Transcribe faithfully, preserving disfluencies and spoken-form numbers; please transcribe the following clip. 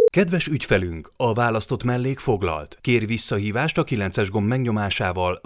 Kedves ügyfelünk, a választott mellék foglalt. Kér visszahívást a kilences gomb megnyomásával,